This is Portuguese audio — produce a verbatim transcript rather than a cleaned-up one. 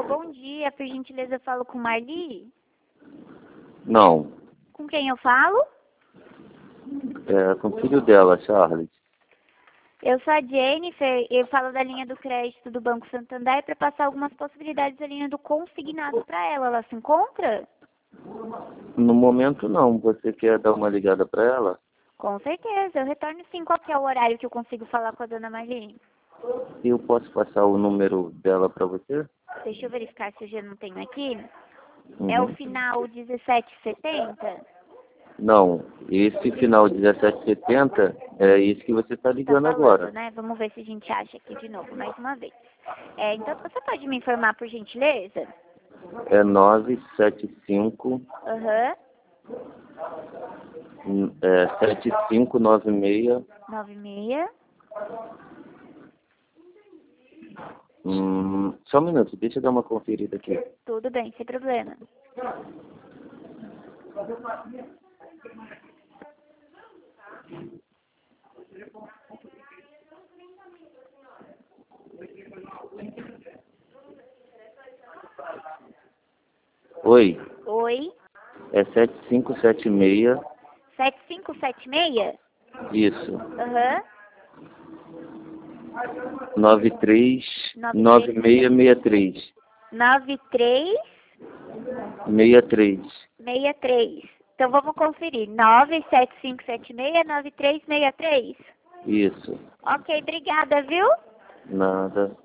bom dia. Por gentileza, eu falo com Marli? Não. Com quem eu falo? É com o filho dela, Charles. Eu sou a Jennifer, eu falo da linha do crédito do Banco Santander para passar algumas possibilidades da linha do consignado para ela. Ela se encontra? No momento, não. Você quer dar uma ligada para ela? Com certeza, eu retorno sim. Qual que é o horário que eu consigo falar com a dona Marli? Eu posso passar o número dela para você? Deixa eu verificar se eu já não tenho aqui. Uhum. É o final dezessete setenta? Não, esse final dezessete setenta é esse que você está Tá ligando falando, agora. né? Vamos ver se a gente acha aqui de novo, mais uma vez. É, então, você pode me informar, por gentileza? É nove sete cinco, Aham. é, sete cinco nove seis. nove seis. Hum, só um minuto, deixa eu dar uma conferida aqui. Tudo bem, sem problema. Oi, Oi? é sete cinco sete seis. sete cinco sete seis? Isso. Aham. nove três Nove nove três. seis seis três. nove três seis três. seis três. Então vamos conferir. nove sete cinco sete seis nove três seis três. Isso. Ok, obrigada, viu? Nada.